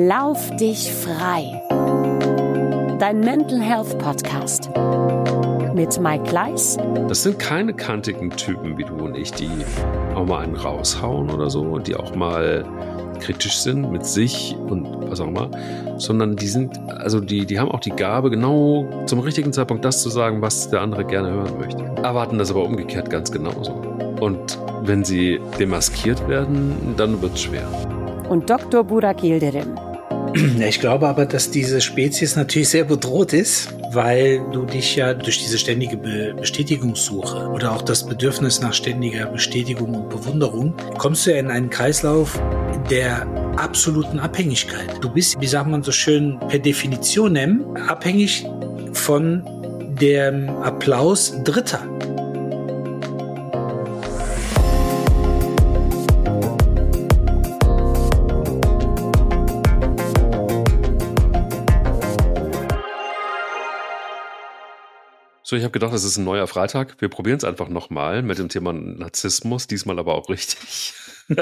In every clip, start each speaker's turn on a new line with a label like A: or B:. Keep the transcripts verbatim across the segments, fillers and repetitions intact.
A: Lauf dich frei. Dein Mental Health Podcast mit Mike Kleiss.
B: Das sind keine kantigen Typen wie du und ich, die auch mal einen raushauen oder so und die auch mal kritisch sind mit sich und was auch immer, sondern die sind, also die, die haben auch die Gabe, genau zum richtigen Zeitpunkt das zu sagen, was der andere gerne hören möchte. Erwarten das aber umgekehrt ganz genauso. Und wenn sie demaskiert werden, dann wird es schwer.
A: Und Doktor Burak Yildirim.
C: Ich glaube aber, dass diese Spezies natürlich sehr bedroht ist, weil du dich ja durch diese ständige Be- Bestätigungssuche oder auch das Bedürfnis nach ständiger Bestätigung und Bewunderung, kommst du ja in einen Kreislauf der absoluten Abhängigkeit. Du bist, wie sagt man so schön, per Definition abhängig von dem Applaus Dritter.
B: So, ich habe gedacht, es ist ein neuer Freitag. Wir probieren es einfach nochmal mit dem Thema Narzissmus, diesmal aber auch richtig.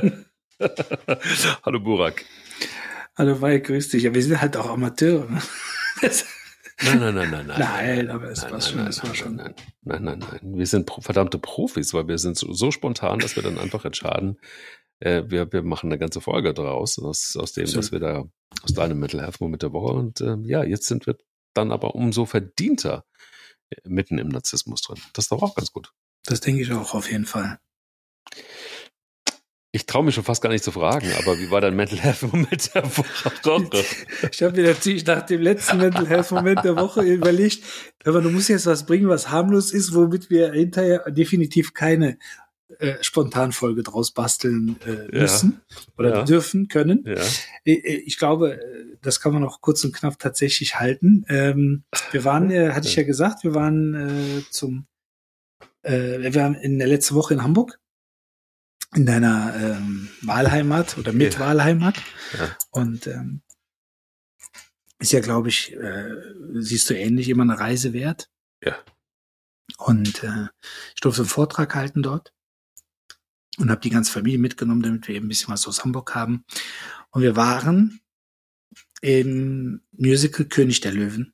B: Hallo Burak.
C: Hallo Mike, grüß dich. Ja, wir sind halt auch Amateure. Ne?
B: Nein, nein, nein, nein, nein.
C: Nein, aber es
B: nein,
C: war
B: nein,
C: schon,
B: nein,
C: es war
B: nein,
C: schon.
B: Nein, nein, nein, nein. Wir sind pro- verdammte Profis, weil wir sind so, so spontan, dass wir dann einfach entscheiden, äh, wir, wir machen eine ganze Folge draus, aus, aus dem, was wir da, aus deinem Mental Health Moment der Woche. Und äh, ja, jetzt sind wir dann aber umso verdienter mitten im Narzissmus drin. Das ist doch auch ganz gut.
C: Das denke ich auch auf jeden Fall.
B: Ich traue mich schon fast gar nicht zu fragen, aber wie war dein Mental Health Moment der Woche?
C: Ich habe mir natürlich nach dem letzten Mental Health Moment der Woche überlegt, aber du musst jetzt was bringen, was harmlos ist, womit wir hinterher definitiv keine äh, Spontanfolge draus basteln äh, müssen
B: ja.
C: oder
B: ja.
C: dürfen können.
B: Ja.
C: Ich glaube, das kann man auch kurz und knapp tatsächlich halten. Ähm, wir waren, äh, hatte ich ja gesagt, wir waren äh, zum, äh, wir waren in der letzten Woche in Hamburg, in deiner ähm, Wahlheimat oder mit ja. Wahlheimat. Ja. Und ähm, ist ja, glaube ich, äh, siehst du ähnlich, immer eine Reise wert.
B: Ja.
C: Und äh, ich durfte einen Vortrag halten dort und habe die ganze Familie mitgenommen, damit wir eben ein bisschen was aus Hamburg haben. Und wir waren im Musical König der Löwen.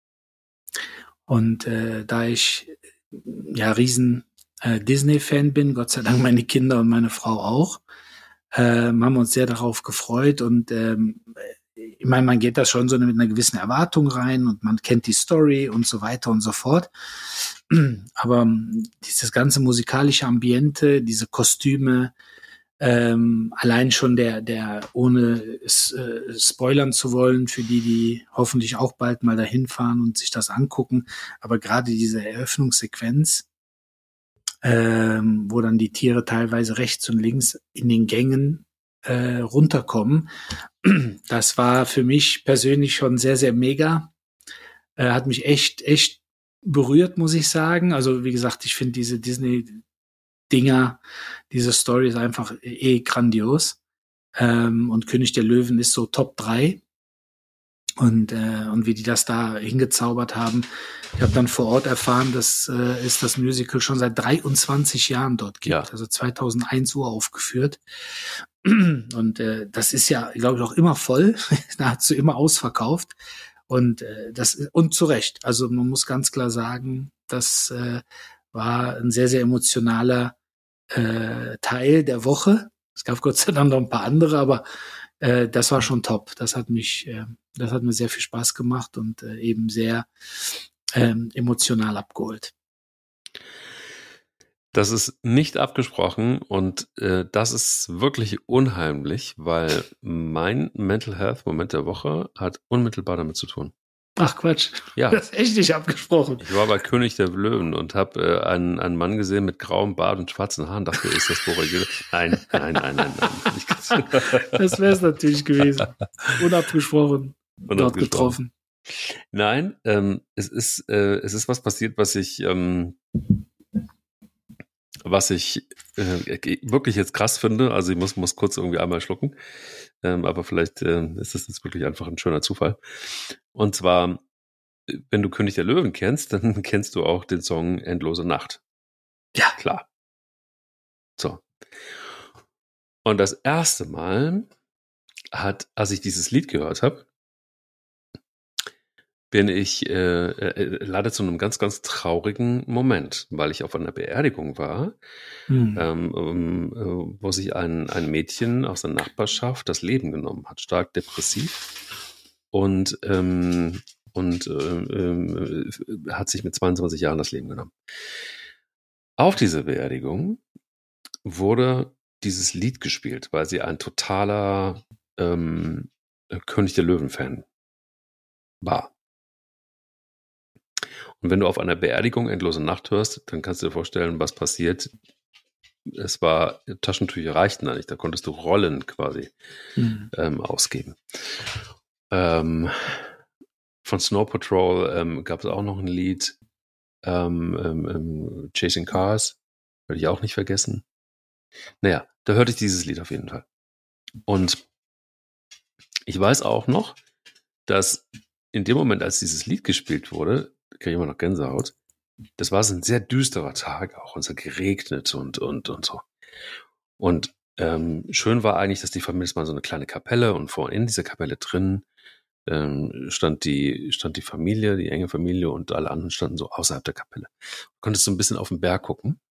C: Und äh, da ich ja riesen äh, Disney-Fan bin, Gott sei Dank meine Kinder und meine Frau auch, äh, haben wir uns sehr darauf gefreut. Und ähm, ich meine, man geht da schon so mit einer gewissen Erwartung rein und man kennt die Story und so weiter und so fort. Aber dieses ganze musikalische Ambiente, diese Kostüme, Ähm, allein schon der, der, ohne es, äh, spoilern zu wollen, für die, die hoffentlich auch bald mal dahin fahren und sich das angucken, aber gerade diese Eröffnungssequenz, ähm, wo dann die Tiere teilweise rechts und links in den Gängen äh, runterkommen, das war für mich persönlich schon sehr, sehr mega, äh, hat mich echt, echt berührt, muss ich sagen. Also wie gesagt, ich finde diese Disney Dinger, diese Story ist einfach eh grandios. Ähm, und König der Löwen ist so Top drei. Und, äh, und wie die das da hingezaubert haben. Ich habe dann vor Ort erfahren, dass äh, es das Musical schon seit dreiundzwanzig Jahren dort gibt. Ja. Also zweitausendeins uraufgeführt. Und äh, das ist ja, glaube ich, auch immer voll. Nahezu immer ausverkauft. Und äh, das und zu Recht. Also man muss ganz klar sagen, das äh, war ein sehr, sehr emotionaler äh, Teil der Woche. Es gab Gott sei Dank noch ein paar andere, aber äh, das war schon top. Das hat mich, äh, das hat mir sehr viel Spaß gemacht und äh, eben sehr ähm, emotional abgeholt.
B: Das ist nicht abgesprochen und äh, das ist wirklich unheimlich, weil mein Mental Health Moment der Woche hat unmittelbar damit zu tun.
C: Ach Quatsch,
B: ja.
C: Das ist echt nicht abgesprochen.
B: Ich war bei König der Löwen und habe äh, einen, einen Mann gesehen mit grauem Bart und schwarzen Haaren. Dachte, ist das Burak Yildirim? Nein, nein, nein, nein, nein.
C: Das wäre es natürlich gewesen. Unabgesprochen, Unabgesprochen. Dort getroffen.
B: Nein, ähm, es ist äh, es ist was passiert, was ich ähm, was ich äh, wirklich jetzt krass finde. Also ich muss muss kurz irgendwie einmal schlucken. Ähm, aber vielleicht äh, ist das jetzt wirklich einfach ein schöner Zufall. Und zwar, wenn du König der Löwen kennst, dann kennst du auch den Song Endlose Nacht.
C: Ja.
B: Klar. So. Und das erste Mal, hat, als ich dieses Lied gehört habe, bin ich äh, äh, leider zu einem ganz, ganz traurigen Moment, weil ich auf einer Beerdigung war,
C: Hm.
B: ähm, ähm, äh, wo sich ein, ein Mädchen aus der Nachbarschaft das Leben genommen hat, stark depressiv und, ähm, und äh, äh, hat sich mit zweiundzwanzig Jahren das Leben genommen. Auf dieser Beerdigung wurde dieses Lied gespielt, weil sie ein totaler ähm, König der Löwen-Fan war. Und wenn du auf einer Beerdigung Endlose Nacht hörst, dann kannst du dir vorstellen, was passiert. Es war, Taschentücher reichten da nicht, da konntest du Rollen quasi
C: Hm.
B: ähm, ausgeben. Ähm, von Snow Patrol ähm, gab es auch noch ein Lied, ähm, ähm, Chasing Cars, werde ich auch nicht vergessen. Naja, da hörte ich dieses Lied auf jeden Fall. Und ich weiß auch noch, dass in dem Moment, als dieses Lied gespielt wurde, kriege ich immer noch Gänsehaut, das war so ein sehr düsterer Tag auch, und es hat geregnet und, und, und so. Und ähm, schön war eigentlich, dass die Familie, mal so eine kleine Kapelle, und vor in dieser Kapelle drin ähm, stand die, stand die Familie, die enge Familie, und alle anderen standen so außerhalb der Kapelle. Du konntest so ein bisschen auf den Berg gucken.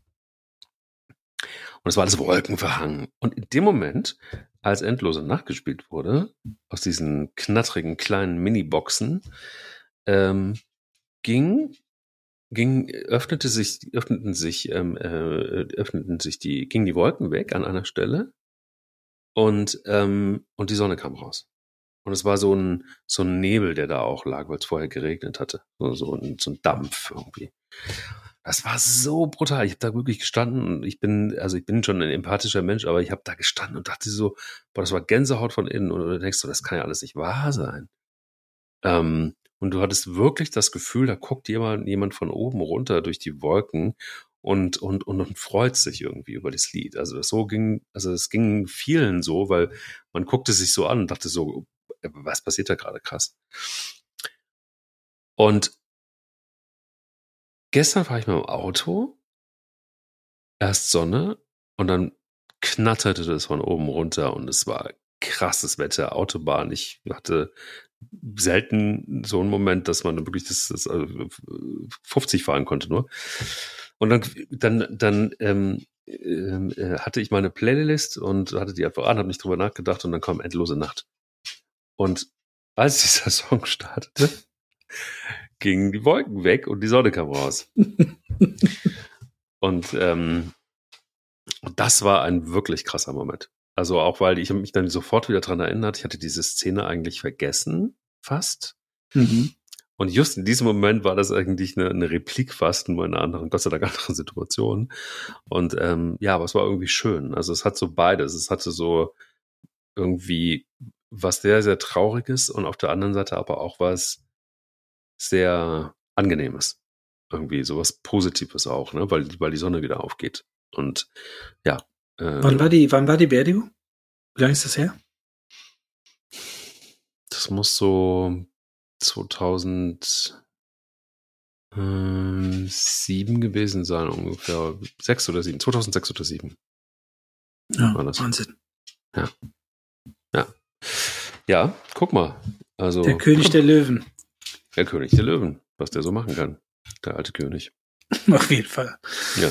B: Und es war alles wolkenverhangen. Und in dem Moment, als Endlose Nacht gespielt wurde, aus diesen knattrigen kleinen Mini-Boxen, ähm, ging, ging, öffnete sich, öffneten sich, ähm, äh, öffneten sich die, gingen die Wolken weg an einer Stelle, und, ähm, und die Sonne kam raus. Und es war so ein, so ein Nebel, der da auch lag, weil es vorher geregnet hatte. So, so, ein, so ein Dampf irgendwie. Das war so brutal. Ich habe da wirklich gestanden, und ich bin, also ich bin schon ein empathischer Mensch, aber ich habe da gestanden und dachte so, boah, das war Gänsehaut von innen. Und du denkst so, das kann ja alles nicht wahr sein. Ähm, und du hattest wirklich das Gefühl, da guckt jemand, jemand von oben runter durch die Wolken und, und, und, und freut sich irgendwie über das Lied. Also das so ging, also es ging vielen so, weil man guckte sich so an und dachte so, was passiert da gerade, krass. Und gestern war ich mal im Auto, erst Sonne, und dann knatterte das von oben runter, und es war krasses Wetter, Autobahn. Ich hatte selten so einen Moment, dass man wirklich das, das also fünfzig fahren konnte nur. Und dann, dann, dann ähm, äh, hatte ich meine Playlist und hatte die einfach an, habe nicht drüber nachgedacht, und dann kam Endlose Nacht. Und als dieser Song startete, gingen die Wolken weg und die Sonne kam raus. Und ähm, das war ein wirklich krasser Moment. Also auch, weil ich mich dann sofort wieder dran erinnert, ich hatte diese Szene eigentlich vergessen, fast.
C: Mhm.
B: Und just in diesem Moment war das eigentlich eine, eine Replik fast in einer anderen, Gott sei Dank anderen Situation. Und ähm, ja, aber es war irgendwie schön. Also es hat so beides. Es hatte so irgendwie was sehr, sehr Trauriges und auf der anderen Seite aber auch was sehr Angenehmes. Irgendwie sowas Positives auch, ne? Weil, weil die Sonne wieder aufgeht. Und ja. Äh,
C: Wann war die, wann war die Beerdigung? Wie lange ist das her?
B: Das muss so zweitausendsieben gewesen sein, ungefähr. Sechs oder sieben. zweitausendsechs oder sieben.
C: Ja,
B: War das.
C: Wahnsinn.
B: Ja. Ja. Ja, guck mal. Also,
C: Der König der Löwen.
B: Der König der Löwen, was der so machen kann. Der alte König.
C: Auf jeden Fall.
B: Ja.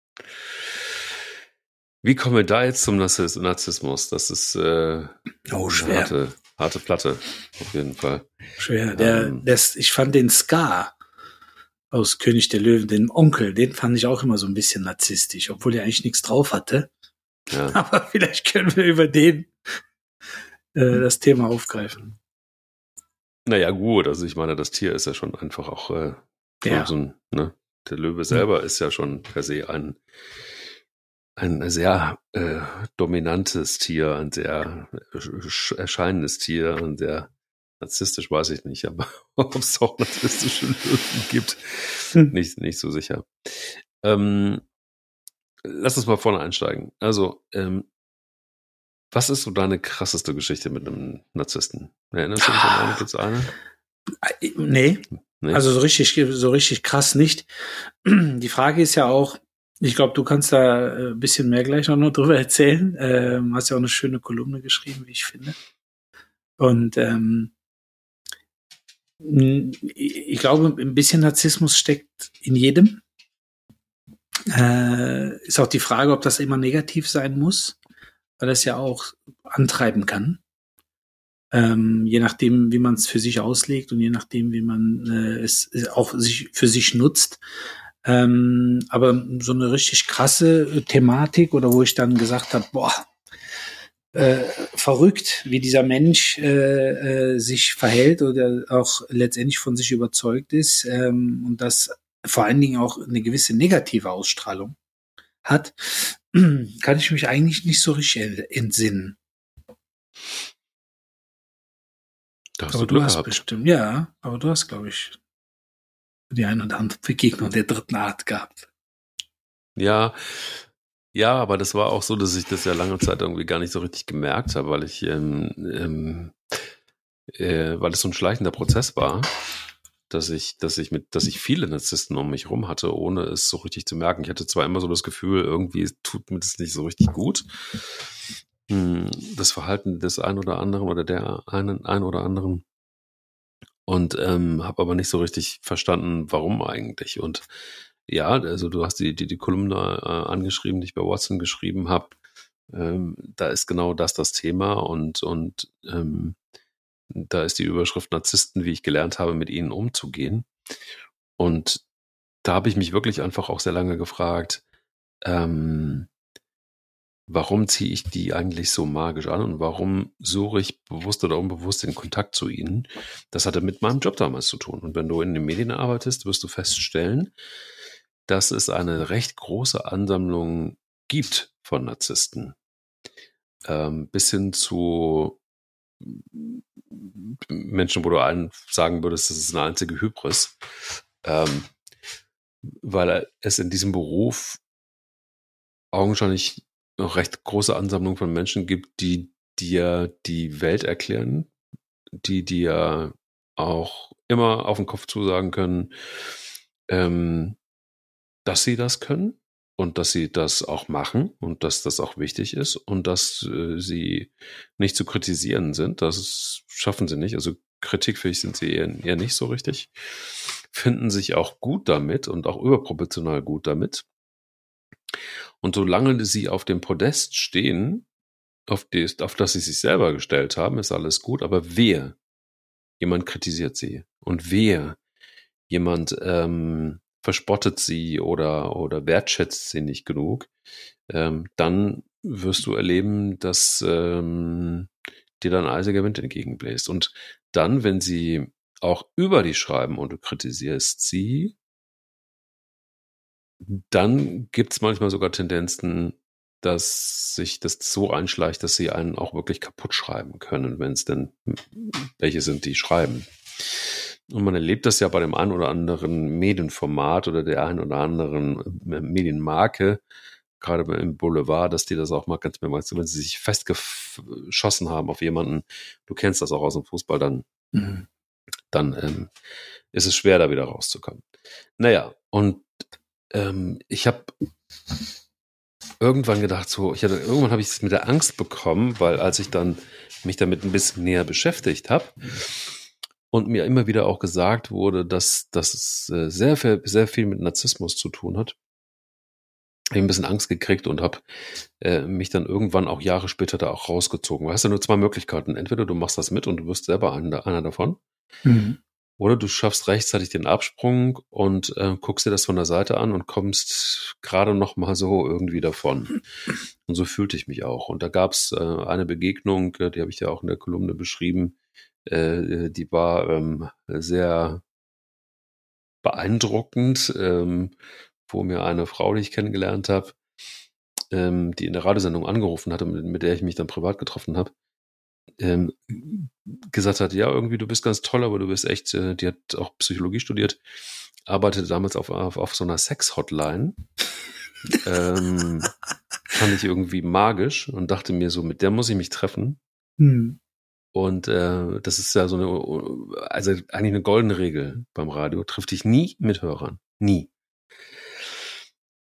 B: Wie kommen wir da jetzt zum Narzissmus? Das ist äh,
C: oh, schwer.
B: Harte, harte Platte, auf jeden Fall.
C: Schwer. Der,
B: ähm,
C: das, ich fand den Scar aus König der Löwen, den Onkel, den fand ich auch immer so ein bisschen narzisstisch, obwohl er eigentlich nichts drauf hatte.
B: Ja.
C: Aber vielleicht können wir über den äh, das Thema aufgreifen.
B: Naja, gut, also ich meine, das Tier ist ja schon einfach auch äh,
C: Ja.
B: so ein, ne? Der Löwe selber ist ja schon per se ein ein sehr äh, dominantes Tier, ein sehr äh, erscheinendes Tier, ein sehr narzisstisch, weiß ich nicht, aber ob es auch narzisstische Löwen gibt,
C: Hm.
B: nicht, nicht so sicher. Ähm, lass uns mal vorne einsteigen. Also, ähm, was ist so deine krasseste Geschichte mit einem Narzissten? Erinnerst du dich an eine? Gibt's eine?
C: Nee,
B: Nee?
C: also so richtig, so richtig krass nicht. Die Frage ist ja auch, Ich glaube, du kannst da äh, ein bisschen mehr gleich noch drüber erzählen. Ähm, hast ja auch eine schöne Kolumne geschrieben, wie ich finde. Und ähm, ich glaube, ein bisschen Narzissmus steckt in jedem. Äh, ist auch die Frage, ob das immer negativ sein muss, weil das ja auch antreiben kann. Ähm, je nachdem, wie man es für sich auslegt und je nachdem, wie man äh, es auch sich für sich nutzt. Ähm, aber so eine richtig krasse Thematik oder wo ich dann gesagt habe, boah, äh, verrückt, wie dieser Mensch äh, äh, sich verhält oder auch letztendlich von sich überzeugt ist ähm, und das vor allen Dingen auch eine gewisse negative Ausstrahlung hat, kann ich mich eigentlich nicht so richtig entsinnen.
B: Da hast
C: Aber
B: du
C: du
B: Glück
C: hast
B: gehabt.
C: bestimmt, ja, aber du hast, glaube ich, die ein oder andere Begegnung der dritten Art gehabt.
B: Ja, ja, aber das war auch so, dass ich das ja lange Zeit irgendwie gar nicht so richtig gemerkt habe, weil ich, ähm, ähm, äh, weil es so ein schleichender Prozess war, dass ich, dass ich mit, dass ich viele Narzissten um mich rum hatte, ohne es so richtig zu merken. Ich hatte zwar immer so das Gefühl, irgendwie tut mir das nicht so richtig gut. Hm, das Verhalten des einen oder anderen oder der einen, einen oder anderen. Und ähm, habe aber nicht so richtig verstanden, warum eigentlich. Und ja, also du hast die, die, die Kolumne äh, angeschrieben, die ich bei Watson geschrieben habe. Ähm, da ist genau das das Thema und, und ähm, da ist die Überschrift Narzissten, wie ich gelernt habe, mit ihnen umzugehen. Und da habe ich mich wirklich einfach auch sehr lange gefragt, ähm, warum ziehe ich die eigentlich so magisch an und warum suche ich bewusst oder unbewusst den Kontakt zu ihnen? Das hatte mit meinem Job damals zu tun. Und wenn du in den Medien arbeitest, wirst du feststellen, dass es eine recht große Ansammlung gibt von Narzissten. Ähm, bis hin zu Menschen, wo du allen sagen würdest, das ist eine einzige Hybris. Ähm, weil es in diesem Beruf augenscheinlich noch recht große Ansammlung von Menschen gibt, die dir die Welt erklären, die dir auch immer auf den Kopf zusagen können, ähm, dass sie das können und dass sie das auch machen und dass das auch wichtig ist und dass äh, sie nicht zu kritisieren sind. Das ist, schaffen sie nicht. Also kritikfähig sind sie eher, eher nicht so richtig. Finden sich auch gut damit und auch überproportional gut damit. Und solange sie auf dem Podest stehen, auf, die, auf das sie sich selber gestellt haben, ist alles gut. Aber wehe, jemand kritisiert sie. Und wehe, jemand ähm, verspottet sie oder, oder wertschätzt sie nicht genug, ähm, dann wirst du erleben, dass ähm, dir dann eisiger Wind entgegenbläst. Und dann, wenn sie auch über dich schreiben und du kritisierst sie, dann gibt's manchmal sogar Tendenzen, dass sich das so einschleicht, dass sie einen auch wirklich kaputt schreiben können, wenn es denn welche sind, die schreiben. Und man erlebt das ja bei dem einen oder anderen Medienformat oder der einen oder anderen Medienmarke, gerade im Boulevard, dass die das auch mal ganz mehrmals, wenn sie sich festgeschossen haben auf jemanden, du kennst das auch aus dem Fußball, dann, mhm. dann ähm, ist es schwer, da wieder rauszukommen. Naja, und ähm, ich habe irgendwann gedacht, so, ich hatte, irgendwann habe ich es mit der Angst bekommen, weil als ich dann mich damit ein bisschen näher beschäftigt habe und mir immer wieder auch gesagt wurde, dass, dass es äh, sehr, viel, sehr viel mit Narzissmus zu tun hat, habe ich ein bisschen Angst gekriegt und habe äh, mich dann irgendwann auch Jahre später da auch rausgezogen. Du hast ja nur zwei Möglichkeiten. Entweder du machst das mit und du wirst selber einer, einer davon. Mhm. Oder du schaffst rechtzeitig den Absprung und äh, guckst dir das von der Seite an und kommst gerade noch mal so irgendwie davon. Und so fühlte ich mich auch. Und da gab es äh, eine Begegnung, äh, die habe ich ja auch in der Kolumne beschrieben, äh, die war ähm, sehr beeindruckend, ähm, wo mir eine Frau, die ich kennengelernt habe, ähm, die in der Radiosendung angerufen hatte, mit, mit der ich mich dann privat getroffen habe, ähm, gesagt hat, ja, irgendwie, du bist ganz toll, aber du bist echt, äh, die hat auch Psychologie studiert, arbeitete damals auf, auf, auf so einer Sex-Hotline. ähm, fand ich irgendwie magisch und dachte mir so, mit der muss ich mich treffen. Hm. Und äh, das ist ja so eine, also eigentlich eine goldene Regel beim Radio, triff dich nie mit Hörern. Nie.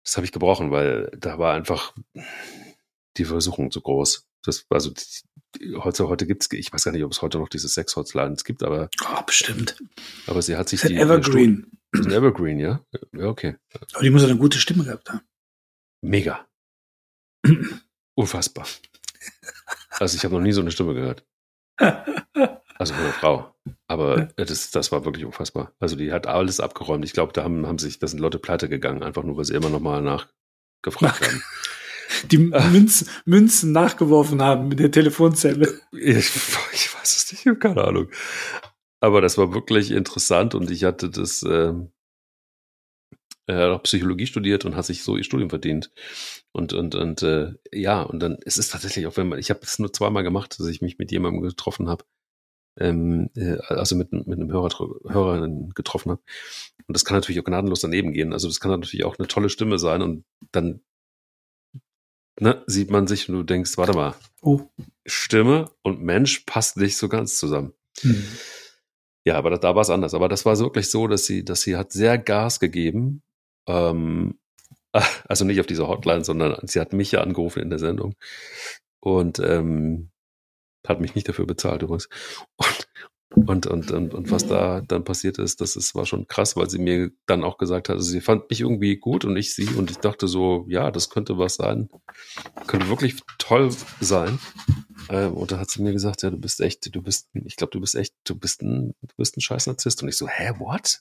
B: das habe ich gebrochen, weil da war einfach die Versuchung zu groß. Das, also die, heute, heute gibt's, ich weiß gar nicht, ob es heute noch diese Sex-Hotlines gibt, aber.
C: Oh, bestimmt.
B: Aber sie hat sich
C: das
B: die.
C: Evergreen.
B: Das ist ein Evergreen, ja? Ja, okay.
C: Aber die muss eine gute Stimme gehabt haben.
B: Mega. Unfassbar. Also ich habe noch nie so eine Stimme gehört. Also von einer Frau. Aber das, das war wirklich unfassbar. Also die hat alles abgeräumt. Ich glaube, da haben, haben sich, da sind Leute pleite gegangen, einfach nur, weil sie immer noch mal nachgefragt
C: Nach,
B: haben.
C: Die Münzen, Münzen nachgeworfen haben mit der Telefonzelle.
B: Ich, ich weiß es nicht, ich habe keine Ahnung. Aber das war wirklich interessant und ich hatte das, äh, er hat auch Psychologie studiert und hat sich so ihr Studium verdient. Und, und, und äh, ja, und dann, es ist tatsächlich auch, wenn man, ich habe es nur zweimal gemacht, dass ich mich mit jemandem getroffen habe, ähm, äh, also mit, mit einem Hörer, Hörer getroffen habe. Und das kann natürlich auch gnadenlos daneben gehen. Also das kann natürlich auch eine tolle Stimme sein und dann ne, sieht man sich und du denkst, warte mal,
C: oh.
B: Stimme und Mensch passt nicht so ganz zusammen.
C: Hm.
B: Ja, aber da, da war es anders. Aber das war wirklich so, dass sie, dass sie hat sehr Gas gegeben. Ähm, also nicht auf dieser Hotline, sondern sie hat mich ja angerufen in der Sendung und ähm, hat mich nicht dafür bezahlt übrigens. Und, und, und, und, und was da dann passiert ist, das ist, war schon krass, weil sie mir dann auch gesagt hat, also sie fand mich irgendwie gut und ich sie und ich dachte so, ja, das könnte was sein, könnte wirklich toll sein. Ähm, und da hat sie mir gesagt, ja, du bist echt, du bist, ich glaube, du bist echt, du bist ein, du bist ein scheiß Narzisst. Und ich so, hä, what?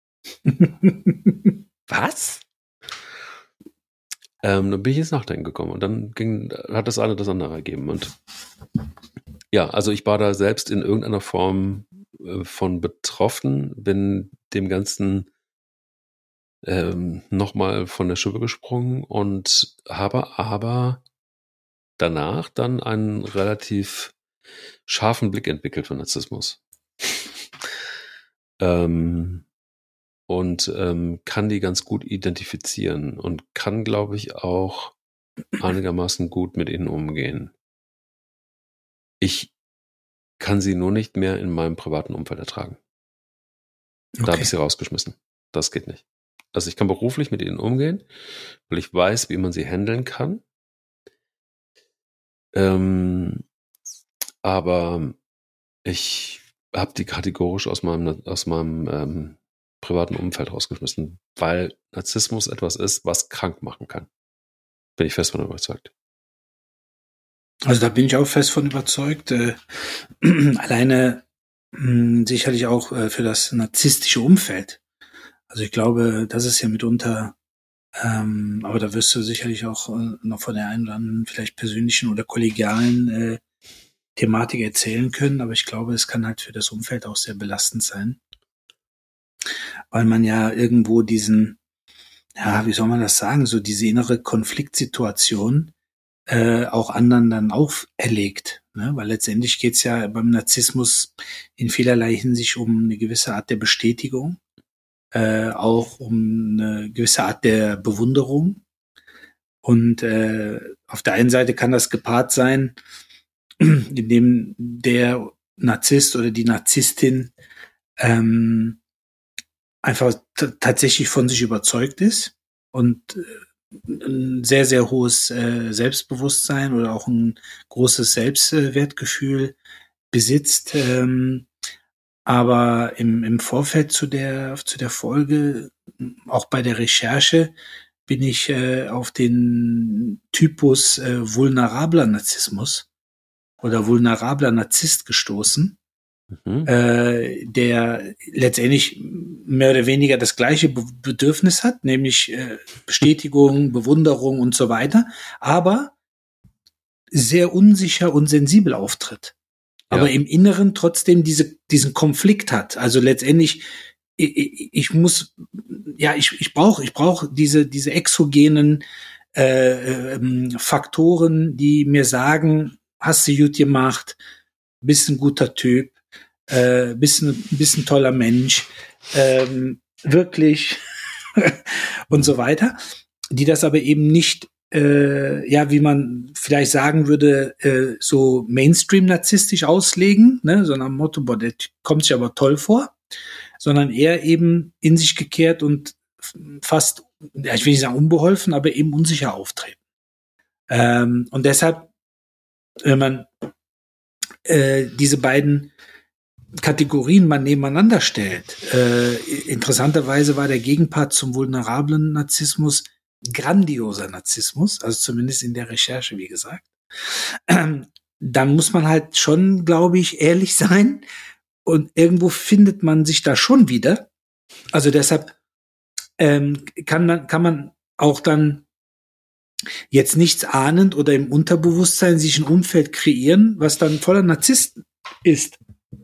B: Was? Ähm, dann bin ich ins Nachdenken gekommen und dann ging, hat das eine das andere ergeben. Und ja, also ich war da selbst in irgendeiner Form äh, von betroffen, bin dem Ganzen ähm, nochmal von der Schippe gesprungen und habe aber danach dann einen relativ scharfen Blick entwickelt für Narzissmus. ähm, und ähm, kann die ganz gut identifizieren und kann, glaube ich, auch einigermaßen gut mit ihnen umgehen. Ich kann sie nur nicht mehr in meinem privaten Umfeld ertragen. Okay. Da habe ich sie rausgeschmissen. Das geht nicht. Also ich kann beruflich mit ihnen umgehen, weil ich weiß, wie man sie handeln kann. Ähm, aber ich habe die kategorisch aus meinem, aus meinem ähm, privaten Umfeld rausgeschmissen, weil Narzissmus etwas ist, was krank machen kann. Bin ich fest von überzeugt.
C: Also da bin ich auch fest von überzeugt. Äh, alleine mh, sicherlich auch äh, für das narzisstische Umfeld. Also ich glaube, das ist ja mitunter, ähm, aber da wirst du sicherlich auch äh, noch von der einen oder anderen vielleicht persönlichen oder kollegialen äh, Thematik erzählen können. Aber ich glaube, es kann halt für das Umfeld auch sehr belastend sein. Weil man ja irgendwo diesen, ja, wie soll man das sagen, so diese innere Konfliktsituation äh, auch anderen dann auferlegt. Ne? Weil letztendlich geht's ja beim Narzissmus in vielerlei Hinsicht um eine gewisse Art der Bestätigung, äh, auch um eine gewisse Art der Bewunderung. Und äh, auf der einen Seite kann das gepaart sein, indem der Narzisst oder die Narzisstin ähm, einfach t- tatsächlich von sich überzeugt ist und äh, ein sehr, sehr hohes äh, Selbstbewusstsein oder auch ein großes Selbstwertgefühl besitzt. Ähm, aber im, im Vorfeld zu der, zu der Folge, auch bei der Recherche, bin ich äh, auf den Typus äh, vulnerabler Narzissmus oder vulnerabler Narzisst gestoßen. Mhm. Äh, der letztendlich mehr oder weniger das gleiche Be- Bedürfnis hat, nämlich äh, Bestätigung, Bewunderung und so weiter, aber sehr unsicher und sensibel auftritt. Ja. Aber im Inneren trotzdem diese, diesen Konflikt hat. Also letztendlich, ich, ich muss, ja, ich, ich brauche, ich brauche diese, diese exogenen äh, äh, Faktoren, die mir sagen, hast du gut gemacht, bist ein guter Typ, Äh, bist ein, bist ein toller Mensch, ähm, wirklich und so weiter, die das aber eben nicht, äh, ja, wie man vielleicht sagen würde, äh, so Mainstream-narzisstisch auslegen, ne, so nach dem Motto, boah, der kommt sich aber toll vor, sondern eher eben in sich gekehrt und fast ja, ich will nicht sagen unbeholfen, aber eben unsicher auftreten. Ähm, und deshalb, wenn man äh, diese beiden Kategorien mal nebeneinander stellt, äh, interessanterweise war der Gegenpart zum vulnerablen Narzissmus grandioser Narzissmus, also zumindest in der Recherche, wie gesagt. Ähm, dann muss man halt schon, glaube ich, ehrlich sein und irgendwo findet man sich da schon wieder. Also deshalb ähm, kann man kann man auch dann jetzt nichts ahnend oder im Unterbewusstsein sich ein Umfeld kreieren, was dann voller Narzissten ist.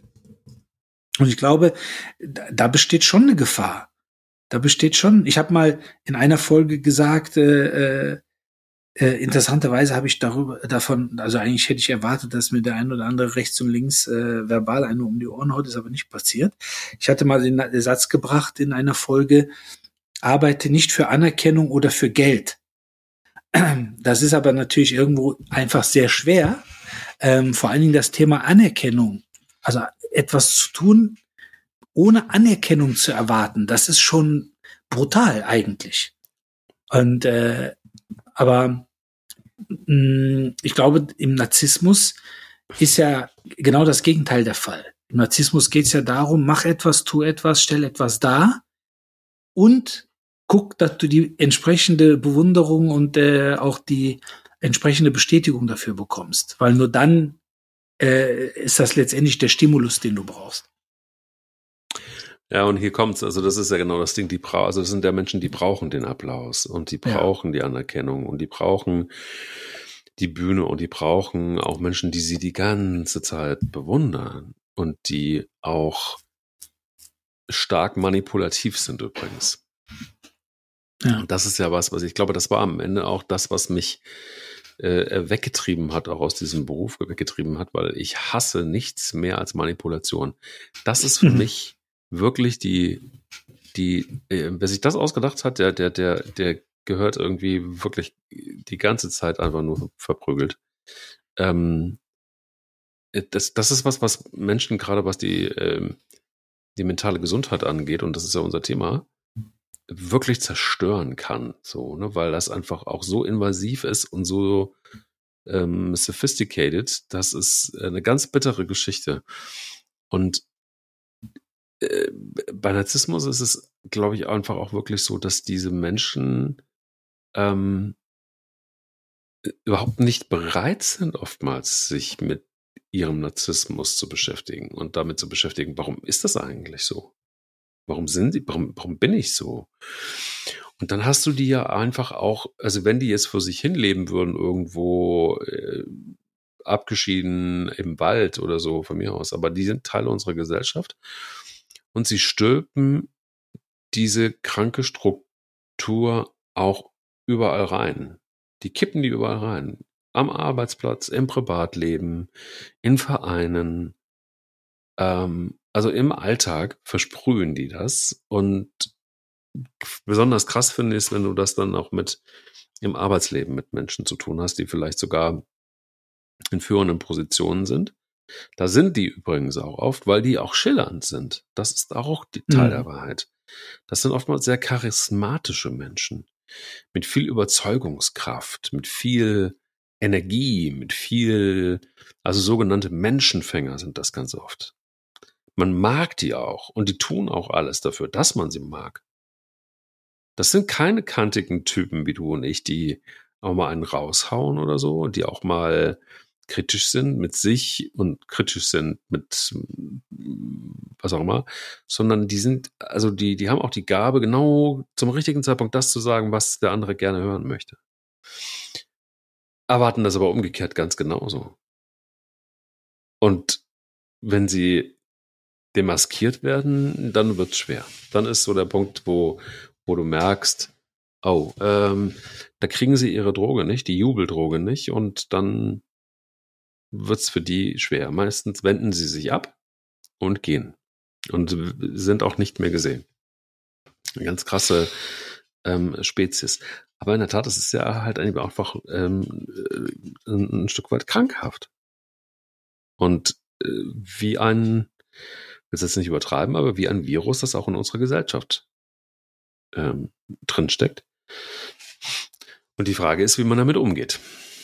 C: Und ich glaube, da, da besteht schon eine Gefahr. Da besteht schon. Ich habe mal in einer Folge gesagt, äh, äh, interessanterweise habe ich darüber davon, also eigentlich hätte ich erwartet, dass mir der ein oder andere rechts und links äh, verbal eine um die Ohren haut, ist aber nicht passiert. Ich hatte mal den, den Satz gebracht in einer Folge: Arbeite nicht für Anerkennung oder für Geld. Das ist aber natürlich irgendwo einfach sehr schwer. Ähm, vor allen Dingen das Thema Anerkennung. Also etwas zu tun, ohne Anerkennung zu erwarten, das ist schon brutal eigentlich. Und äh, aber mh, ich glaube, im Narzissmus ist ja genau das Gegenteil der Fall. Im Narzissmus geht es ja darum, mach etwas, tu etwas, stell etwas dar und guck, dass du die entsprechende Bewunderung und äh, auch die entsprechende Bestätigung dafür bekommst. Weil nur dann äh, ist das letztendlich der Stimulus, den du brauchst.
B: Ja, und hier kommt's. Also das ist ja genau das Ding. Die bra- also das sind ja Menschen, die brauchen den Applaus und die brauchen ja. die Anerkennung und die brauchen die Bühne und die brauchen auch Menschen, die sie die ganze Zeit bewundern und die auch stark manipulativ sind übrigens. Ja. Und das ist ja was, was ich glaube, das war am Ende auch das, was mich äh, weggetrieben hat, auch aus diesem Beruf weggetrieben hat, weil ich hasse nichts mehr als Manipulation. Das ist für mhm. mich wirklich die, die, äh, wer sich das ausgedacht hat, der, der, der, der gehört irgendwie wirklich die ganze Zeit einfach nur verprügelt. Ähm, das, das ist was, was Menschen, gerade was die, ähm, die mentale Gesundheit angeht, und das ist ja unser Thema, wirklich zerstören kann, so, ne, weil das einfach auch so invasiv ist und so ähm, sophisticated, das ist eine ganz bittere Geschichte. Und äh, bei Narzissmus ist es, glaube ich, einfach auch wirklich so, dass diese Menschen ähm, überhaupt nicht bereit sind, oftmals sich mit ihrem Narzissmus zu beschäftigen und damit zu beschäftigen, warum ist das eigentlich so? Warum sind die, warum, warum bin ich so? Und dann hast du die ja einfach auch, also wenn die jetzt vor sich hin leben würden, irgendwo äh, abgeschieden im Wald oder so von mir aus, aber die sind Teil unserer Gesellschaft und sie stülpen diese kranke Struktur auch überall rein. Die kippen die überall rein. Am Arbeitsplatz, im Privatleben, in Vereinen, ähm, also im Alltag versprühen die das. Und besonders krass finde ich es, wenn du das dann auch mit im Arbeitsleben mit Menschen zu tun hast, die vielleicht sogar in führenden Positionen sind. Da sind die übrigens auch oft, weil die auch schillernd sind. Das ist auch die Teil mhm. der Wahrheit. Das sind oftmals sehr charismatische Menschen mit viel Überzeugungskraft, mit viel Energie, mit viel, also sogenannte Menschenfänger sind das ganz oft. Man mag die auch und die tun auch alles dafür, dass man sie mag. Das sind keine kantigen Typen wie du und ich, die auch mal einen raushauen oder so und die auch mal kritisch sind mit sich und kritisch sind mit was auch immer, sondern die sind, also die, die haben auch die Gabe, genau zum richtigen Zeitpunkt das zu sagen, was der andere gerne hören möchte. Erwarten das aber umgekehrt ganz genauso. Und wenn sie demaskiert werden, dann wird's schwer. Dann ist so der Punkt, wo, wo du merkst, oh, ähm, da kriegen sie ihre Droge nicht, die Jubeldroge nicht, und dann wird's für die schwer. Meistens wenden sie sich ab und gehen und sind auch nicht mehr gesehen. Eine ganz krasse ähm, Spezies. Aber in der Tat, es ist ja halt einfach ähm, ein, ein Stück weit krankhaft. Und äh, wie ein, ich will es jetzt nicht übertreiben, aber wie ein Virus, das auch in unserer Gesellschaft ähm, drinsteckt. Und die Frage ist, wie man damit umgeht.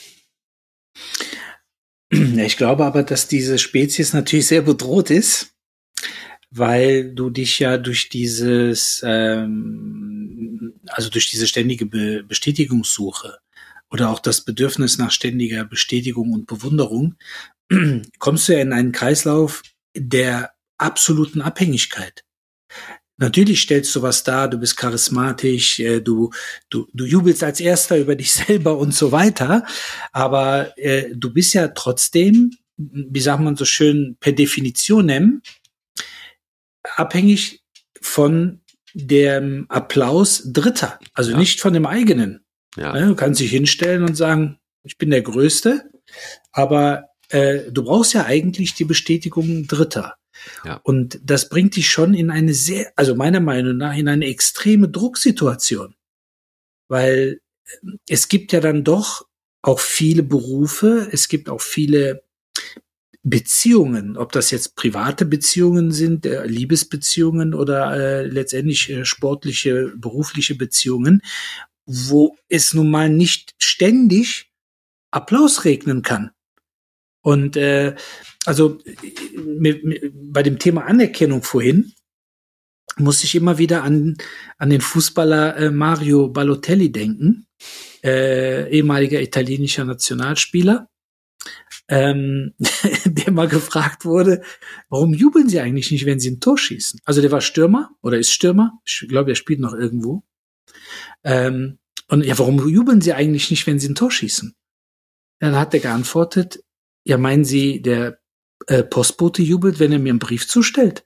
C: Ich glaube aber, dass diese Spezies natürlich sehr bedroht ist, weil du dich ja durch dieses, ähm, also durch diese ständige Be- Bestätigungssuche oder auch das Bedürfnis nach ständiger Bestätigung und Bewunderung, kommst du ja in einen Kreislauf der absoluten Abhängigkeit. Natürlich stellst du was dar, du bist charismatisch, äh, du, du, du jubelst als Erster über dich selber und so weiter, aber äh, du bist ja trotzdem, wie sagt man so schön, per Definitionem abhängig von dem Applaus Dritter, also
B: Ja.
C: nicht von dem eigenen.
B: Ja.
C: Ja, du kannst dich hinstellen und sagen, ich bin der Größte, aber äh, du brauchst ja eigentlich die Bestätigung Dritter.
B: Ja.
C: Und das bringt dich schon in eine sehr, also meiner Meinung nach, in eine extreme Drucksituation. Weil es gibt ja dann doch auch viele Berufe, es gibt auch viele Beziehungen, ob das jetzt private Beziehungen sind, äh, Liebesbeziehungen oder äh, letztendlich äh, sportliche, berufliche Beziehungen, wo es nun mal nicht ständig Applaus regnen kann. Und äh, also mir, mir, bei dem Thema Anerkennung vorhin muss ich immer wieder an an den Fußballer äh, Mario Balotelli denken, äh, ehemaliger italienischer Nationalspieler, ähm, der mal gefragt wurde, warum jubeln Sie eigentlich nicht, wenn Sie ein Tor schießen? Also der war Stürmer oder ist Stürmer, ich glaube, er spielt noch irgendwo. Ähm, und ja, warum jubeln Sie eigentlich nicht, wenn Sie ein Tor schießen? Dann hat er geantwortet, ja, meinen Sie, der äh, Postbote jubelt, wenn er mir einen Brief zustellt?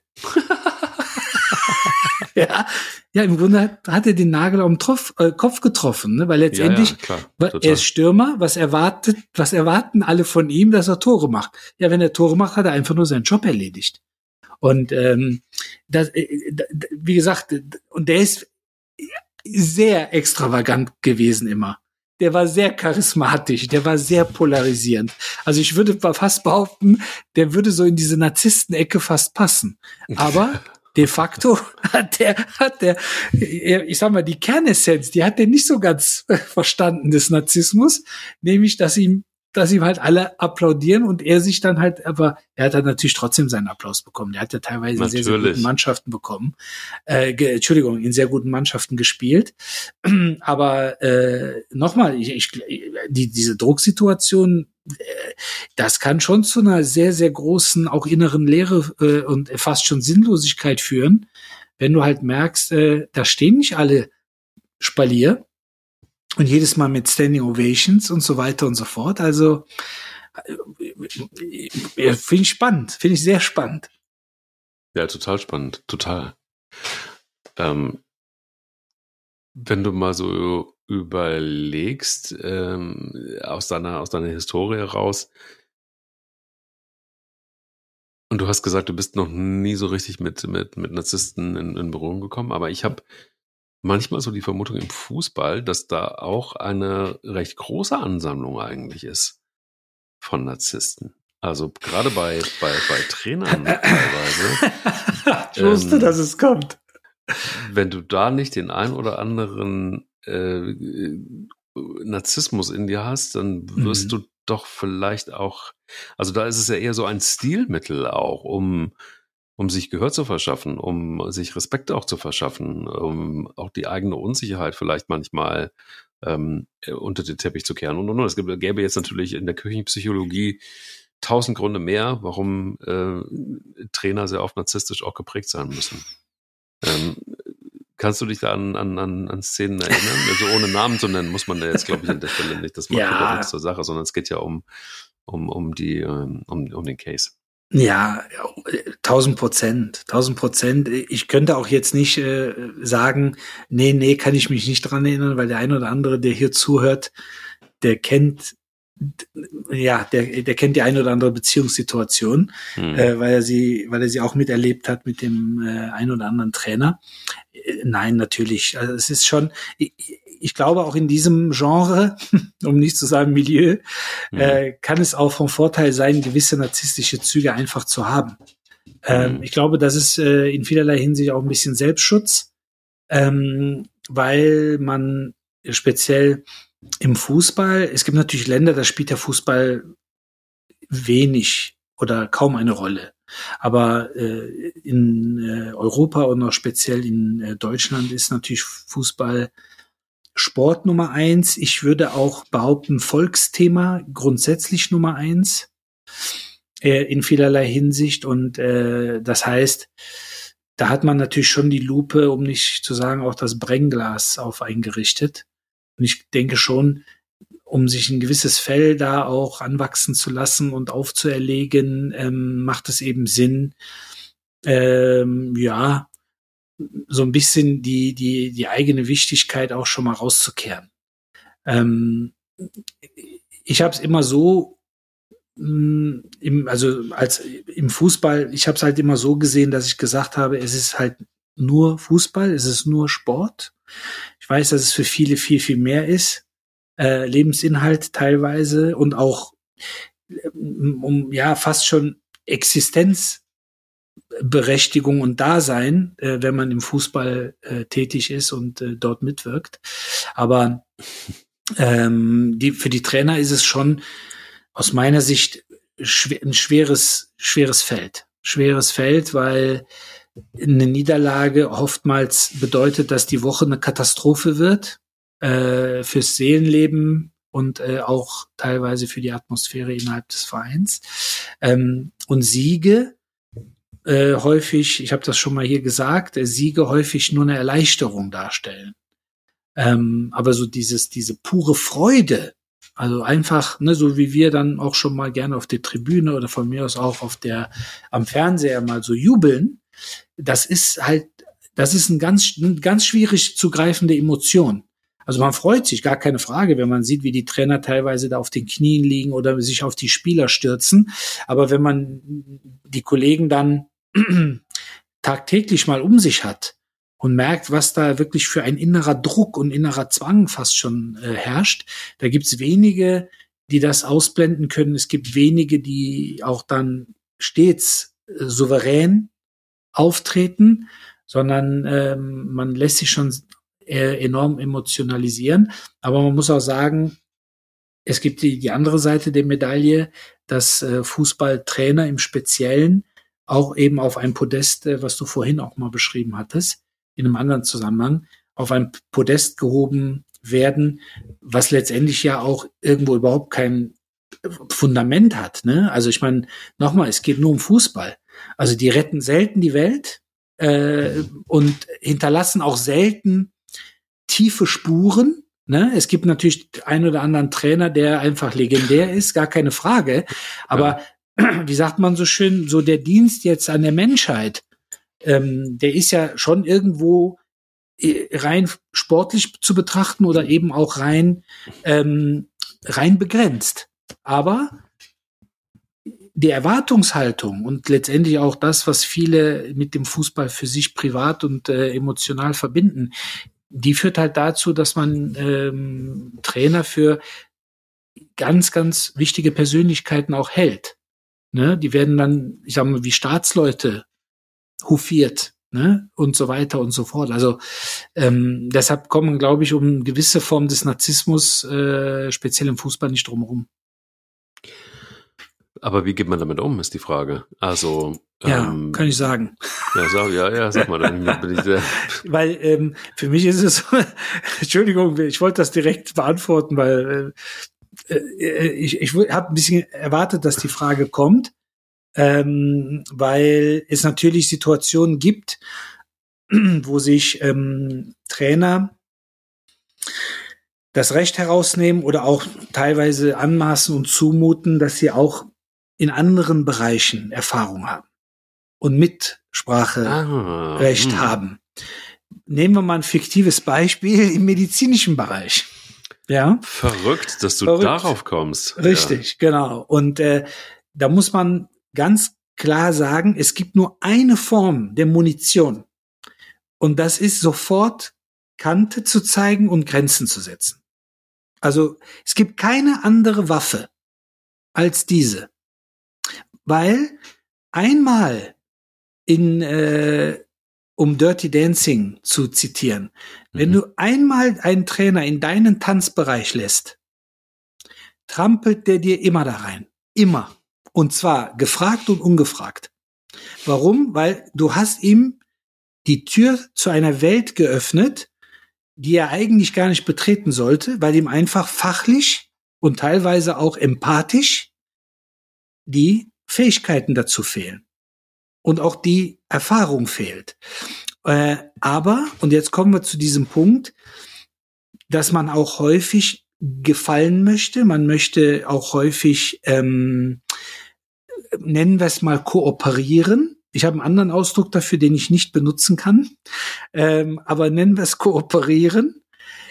C: ja, ja, im Grunde hat, hat er den Nagel auf den Trof, äh, Kopf getroffen, ne? Weil letztendlich,
B: Ja, ja, klar,
C: wa-
B: total.
C: er ist Stürmer, was erwartet, was erwarten alle von ihm, dass er Tore macht? Ja, wenn er Tore macht, hat er einfach nur seinen Job erledigt. Und ähm, das, äh, d- d- wie gesagt, d- und der ist sehr extravagant gewesen immer. Der war sehr charismatisch, der war sehr polarisierend. Also ich würde fast behaupten, der würde so in diese Narzissten-Ecke fast passen. Aber de facto hat der, hat der, ich sag mal, die Kernessenz, die hat der nicht so ganz verstanden des Narzissmus, nämlich, dass ihm, dass ihm halt alle applaudieren und er sich dann halt, aber er hat dann natürlich trotzdem seinen Applaus bekommen. Der hat ja teilweise in sehr, sehr
B: Natürlich.
C: guten Mannschaften bekommen, äh, ge, Entschuldigung, in sehr guten Mannschaften gespielt. Aber äh, nochmal, ich, ich, die, diese Drucksituation, äh, das kann schon zu einer sehr, sehr großen, auch inneren Leere äh, und fast schon Sinnlosigkeit führen, wenn du halt merkst, äh, da stehen nicht alle Spalier und jedes Mal mit Standing Ovations und so weiter und so fort. Also äh, finde ich spannend, finde ich sehr spannend.
B: Ja, total spannend, total. Ähm, wenn du mal so überlegst, ähm, aus deiner, aus deiner Historie raus, und du hast gesagt, du bist noch nie so richtig mit, mit, mit Narzissten in, in Berührung gekommen, aber ich habe manchmal so die Vermutung im Fußball, dass da auch eine recht große Ansammlung eigentlich ist von Narzissten. Also gerade bei, bei, bei Trainern teilweise.
C: Ich wusste,
B: Ähm,
C: dass es kommt.
B: Wenn du da nicht den ein oder anderen äh, Narzissmus in dir hast, dann wirst
C: Mhm.
B: du doch vielleicht auch, also da ist es ja eher so ein Stilmittel auch, um, um sich Gehör zu verschaffen, um sich Respekt auch zu verschaffen, um auch die eigene Unsicherheit vielleicht manchmal ähm, unter den Teppich zu kehren. Und, und, und. Es gäbe, gäbe jetzt natürlich in der Küchenpsychologie tausend Gründe mehr, warum äh, Trainer sehr oft narzisstisch auch geprägt sein müssen. Ähm, kannst du dich da an, an, an, an Szenen erinnern? Also ohne Namen zu nennen, muss man da jetzt, glaube ich, an der Stelle nicht. Das macht
C: Ja.
B: überhaupt nichts zur Sache, sondern es geht ja um, um, um die, um, um den Case.
C: Ja, tausend Prozent, tausend Prozent. Ich könnte auch jetzt nicht äh, sagen, nee, nee, kann ich mich nicht dran erinnern, weil der ein oder andere, der hier zuhört, der kennt, ja, der, der kennt die eine oder andere Beziehungssituation,
B: Hm.
C: äh, weil er sie, weil er sie auch miterlebt hat mit dem äh, ein oder anderen Trainer. Äh, nein, natürlich. Also es ist schon, ich, ich glaube auch in diesem Genre, um nicht zu sagen Milieu,
B: Hm.
C: äh, kann es auch vom Vorteil sein, gewisse narzisstische Züge einfach zu haben. Ähm,
B: Hm.
C: ich glaube, das ist äh, in vielerlei Hinsicht auch ein bisschen Selbstschutz, ähm, weil man speziell im Fußball, es gibt natürlich Länder, da spielt der Fußball wenig oder kaum eine Rolle. Aber äh, in äh, Europa und auch speziell in äh, Deutschland ist natürlich Fußball Sport Nummer eins. Ich würde auch behaupten, Volksthema grundsätzlich Nummer eins äh, in vielerlei Hinsicht. Und äh, das heißt, da hat man natürlich schon die Lupe, um nicht zu sagen, auch das Brennglas auf eingerichtet. Und ich denke schon, um sich ein gewisses Fell da auch anwachsen zu lassen und aufzuerlegen, ähm, macht es eben Sinn, ähm, ja, so ein bisschen die, die, die eigene Wichtigkeit auch schon mal rauszukehren. Ähm, ich habe es immer so, mh, im, also als im Fußball, ich habe es halt immer so gesehen, dass ich gesagt habe, es ist halt nur Fußball, es ist nur Sport. Ich weiß, dass es für viele viel, viel mehr ist. Äh, Lebensinhalt teilweise und auch um ja fast schon Existenzberechtigung und Dasein, äh, wenn man im Fußball äh, tätig ist und äh, dort mitwirkt. Aber ähm, die, für die Trainer ist es schon aus meiner Sicht schwer, ein schweres, schweres Feld. Schweres Feld, weil eine Niederlage oftmals bedeutet, dass die Woche eine Katastrophe wird. Äh, fürs Seelenleben und äh, auch teilweise für die Atmosphäre innerhalb des Vereins. Ähm, und Siege äh, häufig, ich habe das schon mal hier gesagt, äh, Siege häufig nur eine Erleichterung darstellen. Ähm, aber so dieses, diese pure Freude, also einfach, ne, so wie wir dann auch schon mal gerne auf der Tribüne oder von mir aus auch auf der, am Fernseher mal so jubeln, das ist halt, das ist ein ganz, ein ganz schwierig zu greifende Emotion. Also man freut sich, gar keine Frage, wenn man sieht, wie die Trainer teilweise da auf den Knien liegen oder sich auf die Spieler stürzen. Aber wenn man die Kollegen dann tagtäglich mal um sich hat und merkt, was da wirklich für ein innerer Druck und innerer Zwang fast schon äh, herrscht, da gibt's wenige, die das ausblenden können. Es gibt wenige, die auch dann stets äh, souverän auftreten, sondern ähm, man lässt sich schon enorm emotionalisieren. Aber man muss auch sagen, es gibt die, die andere Seite der Medaille, dass äh, Fußballtrainer im Speziellen auch eben auf ein Podest, äh, was du vorhin auch mal beschrieben hattest, in einem anderen Zusammenhang, auf ein Podest gehoben werden, was letztendlich ja auch irgendwo überhaupt kein Fundament hat. Ne? Also ich meine, nochmal, es geht nur um Fußball. Also die retten selten die Welt äh, und hinterlassen auch selten tiefe Spuren, ne? Es gibt natürlich einen oder anderen Trainer, der einfach legendär ist, gar keine Frage. Aber ja, wie sagt man so schön, so der Dienst jetzt an der Menschheit, ähm, der ist ja schon irgendwo rein sportlich zu betrachten oder eben auch rein, ähm, rein begrenzt. Aber die Erwartungshaltung und letztendlich auch das, was viele mit dem Fußball für sich privat und äh, emotional verbinden, die führt halt dazu, dass man ähm, Trainer für ganz, ganz wichtige Persönlichkeiten auch hält. Ne? Die werden dann, ich sag mal, wie Staatsleute hofiert, ne? Und so weiter und so fort. Also ähm, deshalb kommen, glaube ich, um eine gewisse Form des Narzissmus, äh, speziell im Fußball, nicht drum herum.
B: Aber wie geht man damit um, ist die Frage. Also
C: ja,
B: ähm,
C: kann ich sagen.
B: Ja, sag, ja, ja, sag mal, dann bin ich sehr.
C: Weil ähm, für mich ist es, Entschuldigung, ich wollte das direkt beantworten, weil äh, äh, ich, ich habe ein bisschen erwartet, dass die Frage kommt, ähm, weil es natürlich Situationen gibt, wo sich ähm, Trainer das Recht herausnehmen oder auch teilweise anmaßen und zumuten, dass sie auch in anderen Bereichen Erfahrung haben und Mitspracherecht ah, haben. Nehmen wir mal ein fiktives Beispiel im medizinischen Bereich. Ja.
B: Verrückt, dass du
C: Verrückt.
B: darauf kommst.
C: Richtig, ja. Genau. Und äh, da muss man ganz klar sagen, es gibt nur eine Form der Munition. Und das ist sofort Kante zu zeigen und Grenzen zu setzen. Also es gibt keine andere Waffe als diese. Weil einmal in äh, um Dirty Dancing zu zitieren, mhm. wenn du einmal einen Trainer in deinen Tanzbereich lässt, trampelt der dir immer da rein. Immer. Und zwar gefragt und ungefragt. Warum? Weil du hast ihm die Tür zu einer Welt geöffnet, die er eigentlich gar nicht betreten sollte, weil ihm einfach fachlich und teilweise auch empathisch die Fähigkeiten dazu fehlen. Und auch die Erfahrung fehlt. Äh, aber, und jetzt kommen wir zu diesem Punkt, dass man auch häufig gefallen möchte. Man möchte auch häufig, ähm, nennen wir es mal, kooperieren. Ich habe einen anderen Ausdruck dafür, den ich nicht benutzen kann. Ähm, aber nennen wir es kooperieren.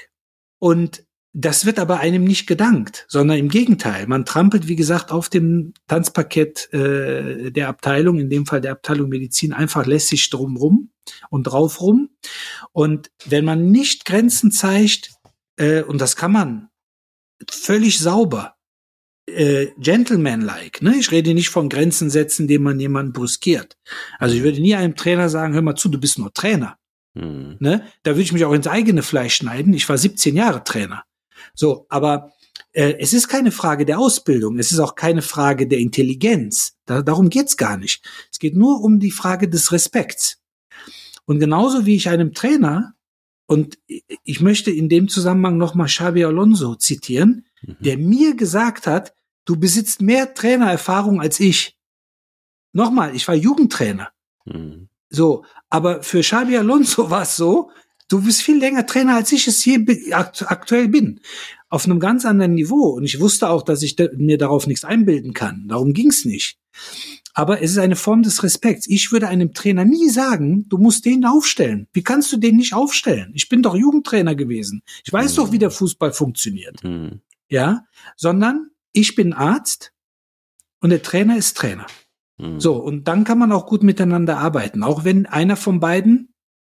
C: Und das wird aber einem nicht gedankt, sondern im Gegenteil. Man trampelt, wie gesagt, auf dem Tanzparkett äh, der Abteilung, in dem Fall der Abteilung Medizin, einfach lässig drumrum und drauf rum. Und wenn man nicht Grenzen zeigt, äh, und das kann man völlig sauber, äh, gentlemanlike, ne? Ich rede nicht von Grenzen setzen, indem man jemanden brüskiert. Also ich würde nie einem Trainer sagen, hör mal zu, du bist nur Trainer. Hm. Ne? Da würde ich mich auch ins eigene Fleisch schneiden. Ich war siebzehn Jahre Trainer. So, aber äh, es ist keine Frage der Ausbildung, es ist auch keine Frage der Intelligenz. Da, darum geht's gar nicht. Es geht nur um die Frage des Respekts. Und genauso wie ich einem Trainer, und ich möchte in dem Zusammenhang nochmal Xabi Alonso zitieren, mhm. der mir gesagt hat, du besitzt mehr Trainererfahrung als ich. Nochmal, ich war Jugendtrainer. Mhm. So, aber für Xabi Alonso war es so, du bist viel länger Trainer, als ich es hier aktuell bin. Auf einem ganz anderen Niveau. Und ich wusste auch, dass ich mir darauf nichts einbilden kann. Darum ging's nicht. Aber es ist eine Form des Respekts. Ich würde einem Trainer nie sagen, du musst den aufstellen. Wie kannst du den nicht aufstellen? Ich bin doch Jugendtrainer gewesen. Ich weiß mhm. doch, wie der Fußball funktioniert. Mhm. Ja, sondern ich bin Arzt und der Trainer ist Trainer. Mhm. So, und dann kann man auch gut miteinander arbeiten. Auch wenn einer von beiden,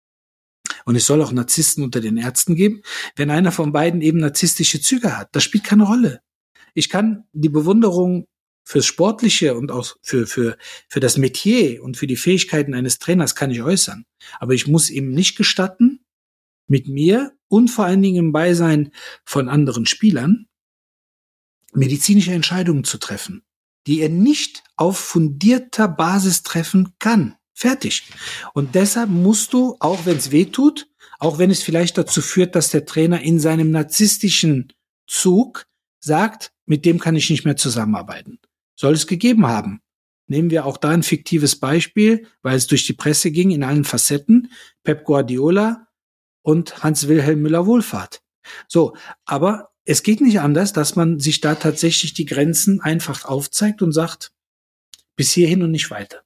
C: und es soll auch Narzissten unter den Ärzten geben, wenn einer von beiden eben narzisstische Züge hat, das spielt keine Rolle. Ich kann die Bewunderung fürs Sportliche und auch für, für, für das Metier und für die Fähigkeiten eines Trainers kann ich äußern. Aber ich muss ihm nicht gestatten, mit mir und vor allen Dingen im Beisein von anderen Spielern medizinische Entscheidungen zu treffen, die er nicht auf fundierter Basis treffen kann. Fertig. Und deshalb musst du, auch wenn es weh tut, auch wenn es vielleicht dazu führt, dass der Trainer in seinem narzisstischen Zug sagt, mit dem kann ich nicht mehr zusammenarbeiten. Soll es gegeben haben. Nehmen wir auch da ein fiktives Beispiel, weil es durch die Presse ging in allen Facetten, Pep Guardiola und Hans-Wilhelm Müller-Wohlfahrt. So, aber es geht nicht anders, dass man sich da tatsächlich die Grenzen einfach aufzeigt und sagt, bis hierhin und nicht weiter.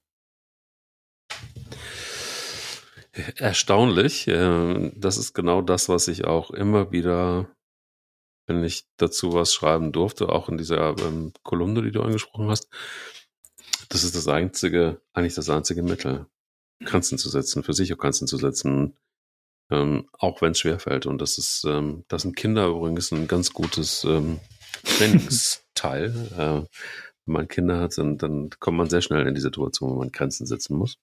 B: Erstaunlich. Das ist genau das, was ich auch immer wieder, wenn ich dazu was schreiben durfte, auch in dieser ähm, Kolumne, die du angesprochen hast, das ist das einzige, eigentlich das einzige Mittel, Grenzen zu setzen, für sich auch Grenzen zu setzen, ähm, auch wenn es schwerfällt. Und das ist, ähm, das sind Kinder übrigens ein ganz gutes ähm, Trainingsteil. äh, wenn man Kinder hat, dann, dann kommt man sehr schnell in die Situation, wo man Grenzen setzen muss.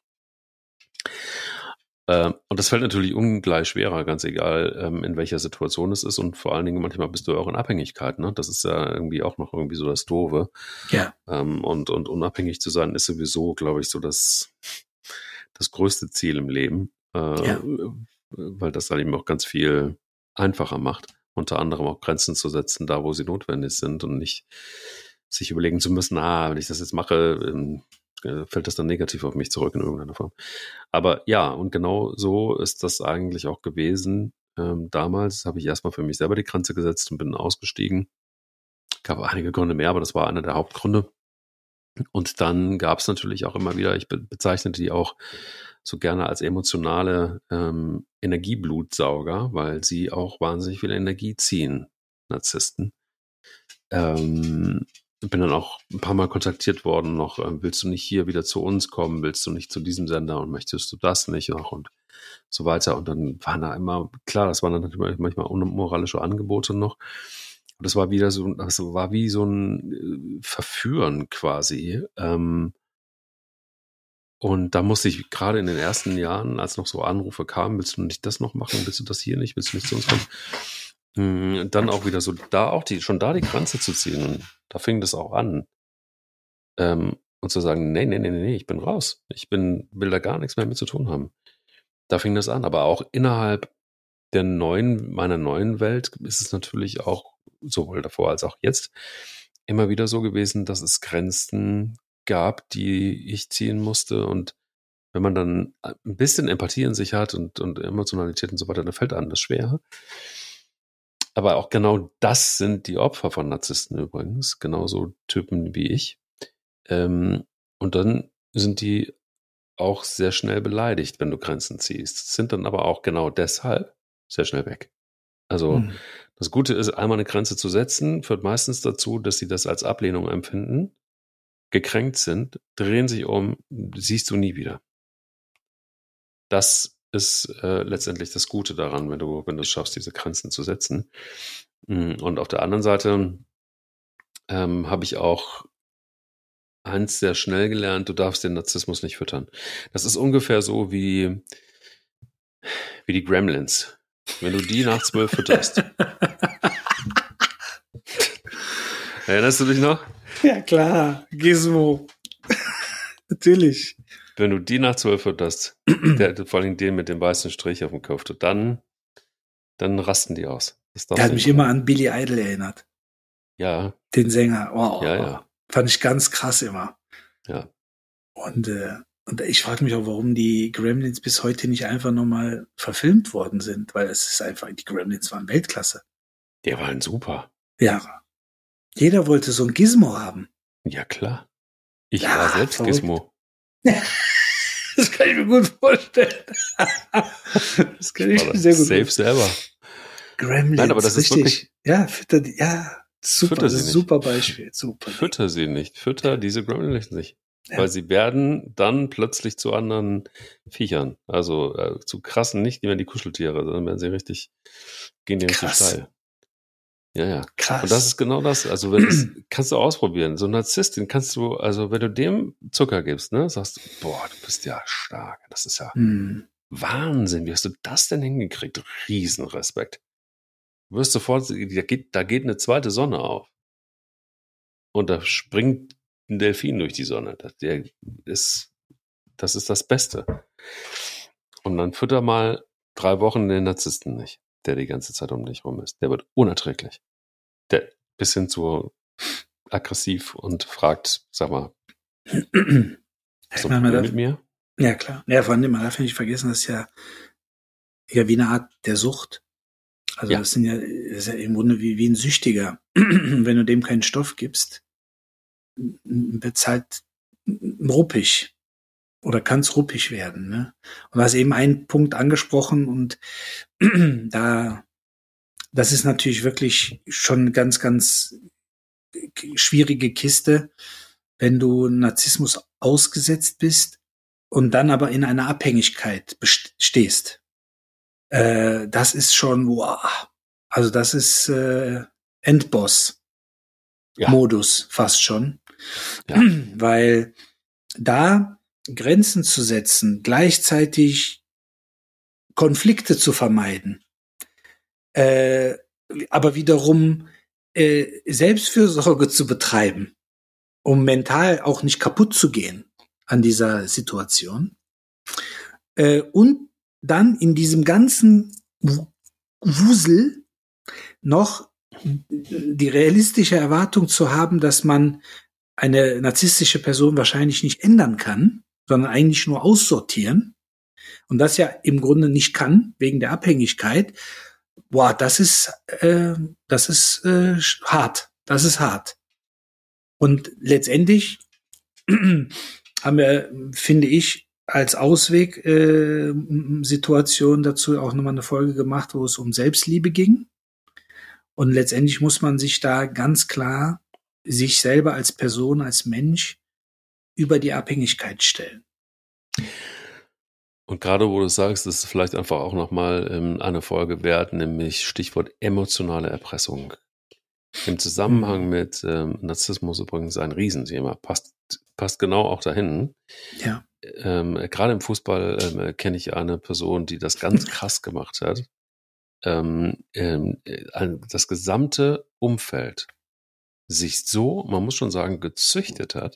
B: Und das fällt natürlich ungleich schwerer, ganz egal, in welcher Situation es ist. Und vor allen Dingen manchmal bist du auch in Abhängigkeit. Ne? Das ist ja irgendwie auch noch irgendwie so das Doofe.
C: Ja.
B: Und, und unabhängig zu sein ist sowieso, glaube ich, so das, das größte Ziel im Leben. Ja. Weil das dann eben auch ganz viel einfacher macht. Unter anderem auch Grenzen zu setzen, da wo sie notwendig sind und nicht sich überlegen zu müssen, ah, wenn ich das jetzt mache, fällt das dann negativ auf mich zurück in irgendeiner Form. Aber ja, und genau so ist das eigentlich auch gewesen. Ähm, damals habe ich erstmal für mich selber die Grenze gesetzt und bin ausgestiegen. Gab einige Gründe mehr, aber das war einer der Hauptgründe. Und dann gab es natürlich auch immer wieder, ich be- bezeichnete die auch so gerne als emotionale ähm, Energieblutsauger, weil sie auch wahnsinnig viel Energie ziehen, Narzissten. Ähm, bin dann auch ein paar Mal kontaktiert worden, noch, äh, willst du nicht hier wieder zu uns kommen, willst du nicht zu diesem Sender und möchtest du das nicht noch und so weiter. Und dann waren da immer, klar, das waren dann natürlich manchmal unmoralische Angebote noch. Und das war wieder so, das war wie so ein Verführen quasi. Ähm, Und da musste ich gerade in den ersten Jahren, als noch so Anrufe kamen, willst du nicht das noch machen, willst du das hier nicht, willst du nicht zu uns kommen? Dann auch wieder so, da auch die, schon da die Grenze zu ziehen. Und da fing das auch an. Ähm, und zu sagen, nee, nee, nee, nee, ich bin raus. Ich bin, will da gar nichts mehr mit zu tun haben. Da fing das an. Aber auch innerhalb der neuen, meiner neuen Welt ist es natürlich auch, sowohl davor als auch jetzt, immer wieder so gewesen, dass es Grenzen gab, die ich ziehen musste. Und wenn man dann ein bisschen Empathie in sich hat und, und Emotionalität und so weiter, dann fällt einem das schwer. Aber auch genau das sind die Opfer von Narzissten übrigens. Genauso Typen wie ich. Ähm, und dann sind die auch sehr schnell beleidigt, wenn du Grenzen ziehst. Sind dann aber auch genau deshalb sehr schnell weg. Also hm. das Gute ist, einmal eine Grenze zu setzen, führt meistens dazu, dass sie das als Ablehnung empfinden, gekränkt sind, drehen sich um, siehst du nie wieder. Das ist äh, letztendlich das Gute daran, wenn du, wenn du es schaffst, diese Grenzen zu setzen. Und auf der anderen Seite ähm, habe ich auch eins sehr schnell gelernt, du darfst den Narzissmus nicht füttern. Das ist ungefähr so wie, wie die Gremlins. Wenn du die nach zwölf fütterst. Erinnerst du dich noch?
C: Ja, klar. Gizmo. Natürlich.
B: Wenn du die nach zwölf fütterst, der, vor allem den mit dem weißen Strich auf dem Kopf, dann, dann rasten die aus. Das
C: der hat mich immer an Billy Idol erinnert.
B: Ja.
C: Den Sänger. Wow.
B: Ja, ja.
C: Fand ich ganz krass immer.
B: Ja.
C: Und, äh, und ich frage mich auch, warum die Gremlins bis heute nicht einfach nochmal verfilmt worden sind, weil es ist einfach, die Gremlins waren Weltklasse.
B: Die waren super.
C: Ja. Jeder wollte so ein Gizmo haben.
B: Ja, klar. Ich
C: ja,
B: war selbst
C: verrückt.
B: Gizmo.
C: Das kann ich mir gut vorstellen. Das kann ich mir sehr gut
B: vorstellen. Safe selber.
C: Gremlins,
B: Nein, aber das
C: richtig.
B: Ist wirklich,
C: ja, fütter die, ja, super, das ist ein super Beispiel. Super.
B: Fütter sie nicht. Fütter diese Gremlins nicht.
C: Ja.
B: Weil sie werden dann plötzlich zu anderen Viechern. Also äh, zu krassen, nicht mehr die Kuscheltiere, sondern werden sie richtig, gehen die richtig steil. Ja, ja.
C: Krass.
B: Und das ist genau das. Also wenn das kannst du ausprobieren. So ein Narzisst, den kannst du, also wenn du dem Zucker gibst, ne, sagst du, boah, du bist ja stark. Das ist ja
C: hm.
B: Wahnsinn. Wie hast du das denn hingekriegt? Riesenrespekt. Du wirst sofort, da geht, da geht eine zweite Sonne auf. Und da springt ein Delfin durch die Sonne. Das, der ist, das ist das Beste. Und dann fütter mal drei Wochen den Narzissten nicht, der die ganze Zeit um dich rum ist. Der wird unerträglich. Der bis hin zu aggressiv und fragt, sag mal, hast du ein Problem mit mir?
C: Ja, klar. Ja, vor allem, man darf ja nicht vergessen, das ist ja, ja wie eine Art der Sucht. Also ja. das sind ja, das ist ja im Grunde wie, wie ein Süchtiger. Wenn du dem keinen Stoff gibst, wird es halt ruppig. Oder kann es ruppig werden, ne? Und du hast eben einen Punkt angesprochen und da, das ist natürlich wirklich schon eine ganz, ganz schwierige Kiste, wenn du Narzissmus ausgesetzt bist und dann aber in einer Abhängigkeit stehst. Äh, das ist schon, wow. Also das ist äh, Endboss-Modus ja. fast schon. Ja. Weil da Grenzen zu setzen, gleichzeitig Konflikte zu vermeiden, äh, aber wiederum äh, Selbstfürsorge zu betreiben, um mental auch nicht kaputt zu gehen an dieser Situation. Äh, und dann in diesem ganzen Wusel noch die realistische Erwartung zu haben, dass man eine narzisstische Person wahrscheinlich nicht ändern kann, sondern eigentlich nur aussortieren und das ja im Grunde nicht kann, wegen der Abhängigkeit. Boah, das ist, äh, das ist äh, hart. Das ist hart. Und letztendlich haben wir, finde ich, als Ausweg äh, Situation dazu auch nochmal eine Folge gemacht, wo es um Selbstliebe ging. Und letztendlich muss man sich da ganz klar sich selber als Person, als Mensch über die Abhängigkeit stellen.
B: Und gerade wo du sagst, das ist vielleicht einfach auch nochmal ähm, eine Folge wert, nämlich Stichwort emotionale Erpressung. Im Zusammenhang mhm. mit ähm, Narzissmus übrigens ein Riesenthema. Passt, passt genau auch dahin.
C: Ja.
B: ähm, gerade im Fußball ähm, kenne ich eine Person, die das ganz krass gemacht hat. Ähm, ähm, das gesamte Umfeld sich so, man muss schon sagen, gezüchtet hat,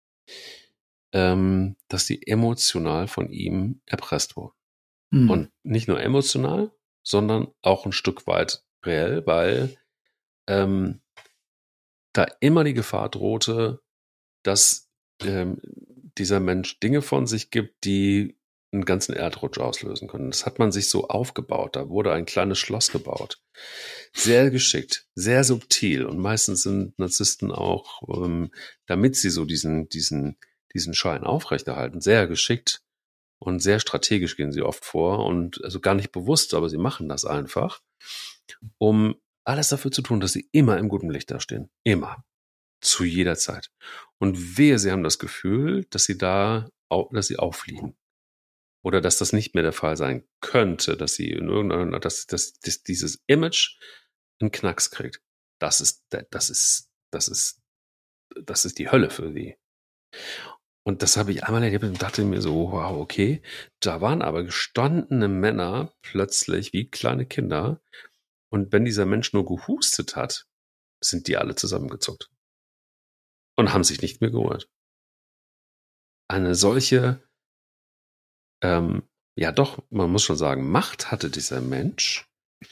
B: ähm, dass die emotional von ihm erpresst wurden. Mhm. Und nicht nur emotional, sondern auch ein Stück weit reell, weil ähm, da immer die Gefahr drohte, dass ähm, dieser Mensch Dinge von sich gibt, die einen ganzen Erdrutsch auslösen können. Das hat man sich so aufgebaut. Da wurde ein kleines Schloss gebaut. Sehr geschickt, sehr subtil. Und meistens sind Narzissten auch, ähm, damit sie so diesen, diesen, diesen Schein aufrechterhalten, sehr geschickt und sehr strategisch gehen sie oft vor und also gar nicht bewusst, aber sie machen das einfach, um alles dafür zu tun, dass sie immer im guten Licht dastehen. Immer. Zu jeder Zeit. Und wehe, sie haben das Gefühl, dass sie da, dass sie auffliegen. Oder dass das nicht mehr der Fall sein könnte, dass sie in irgendeiner, dass, dass, dass dieses Image einen Knacks kriegt. Das ist, das ist, das ist, das ist die Hölle für sie. Und das habe ich einmal erlebt und dachte mir so, wow, okay. Da waren aber gestandene Männer plötzlich wie kleine Kinder. Und wenn dieser Mensch nur gehustet hat, sind die alle zusammengezuckt. Und haben sich nicht mehr gerührt. Eine solche, ähm, ja doch, man muss schon sagen, Macht hatte dieser Mensch,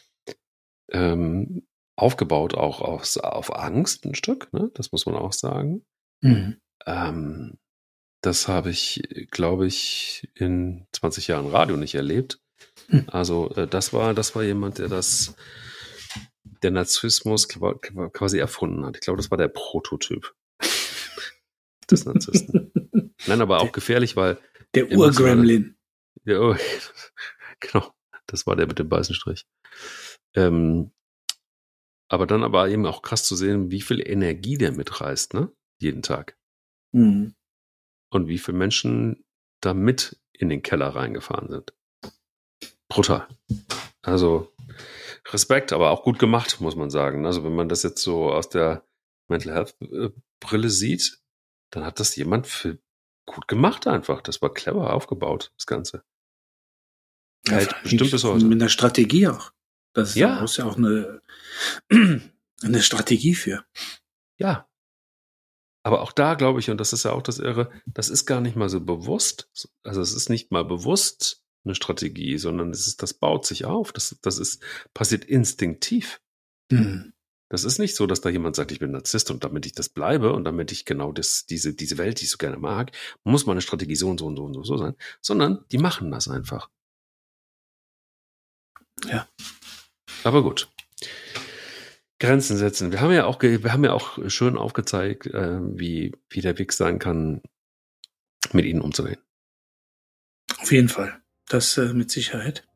B: ähm, aufgebaut auch auf, auf Angst ein Stück, ne? Das muss man auch sagen. Mhm. Ähm, das habe ich, glaube ich, in zwanzig Jahren Radio nicht erlebt. Mhm. Also äh, das war, das war jemand, der das, der Narzissmus quasi erfunden hat. Ich glaube, das war der Prototyp des Narzissten. Nein, aber auch der, gefährlich, weil
C: der Urgremlin.
B: Der Ur genau, das war der mit dem weißen Strich. Ähm, aber dann aber eben auch krass zu sehen, wie viel Energie der mitreißt, ne? Jeden Tag. Mhm. Und wie viele Menschen da mit in den Keller reingefahren sind. Brutal. Also Respekt, aber auch gut gemacht, muss man sagen. Also wenn man das jetzt so aus der Mental Health Brille sieht, dann hat das jemand für gut gemacht einfach. Das war clever aufgebaut, das Ganze.
C: Ja, halt bestimmt bis heute. Mit einer Strategie auch. Das ist ja. ja auch eine, eine Strategie für.
B: Ja. Aber auch da glaube ich, und das ist ja auch das Irre, das ist gar nicht mal so bewusst. Also es ist nicht mal bewusst eine Strategie, sondern es ist, das baut sich auf. Das, das ist, passiert instinktiv. Mhm. Das ist nicht so, dass da jemand sagt, ich bin Narzisst und damit ich das bleibe und damit ich genau das, diese, diese Welt, die ich so gerne mag, muss meine Strategie so und so und so und so sein, sondern die machen das einfach.
C: Ja.
B: Aber gut. Grenzen setzen. Wir haben ja auch, wir haben ja auch schön aufgezeigt, äh, wie, wie der Weg sein kann, mit ihnen umzugehen.
C: Auf jeden Fall. Das äh, mit Sicherheit.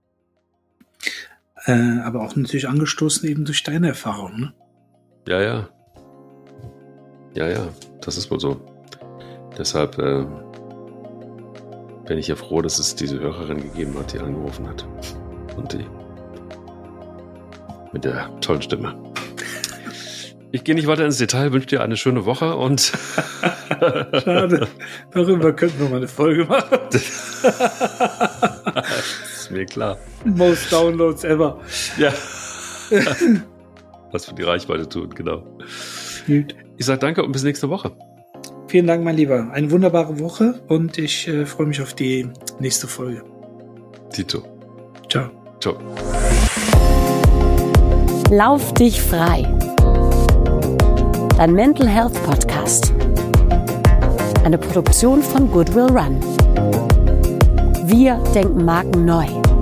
C: Äh, aber auch natürlich angestoßen eben durch deine Erfahrung, ne?
B: Ja, ja. Ja, ja. Das ist wohl so. Deshalb äh, bin ich ja froh, dass es diese Hörerin gegeben hat, die angerufen hat. Und die mit der tollen Stimme. Ich gehe nicht weiter ins Detail, wünsche dir eine schöne Woche und
C: schade. Darüber könnten wir mal eine Folge machen.
B: Das ist mir klar.
C: Most Downloads ever.
B: Ja. Was für die Reichweite tun, genau. Gut. Ich sage danke und bis nächste Woche.
C: Vielen Dank, mein Lieber. Eine wunderbare Woche und ich äh, freue mich auf die nächste Folge.
B: Tito.
C: Ciao.
B: Ciao.
A: Lauf dich frei. Dein Mental Health Podcast. Eine Produktion von Goodwill Run. Wir denken Marken neu.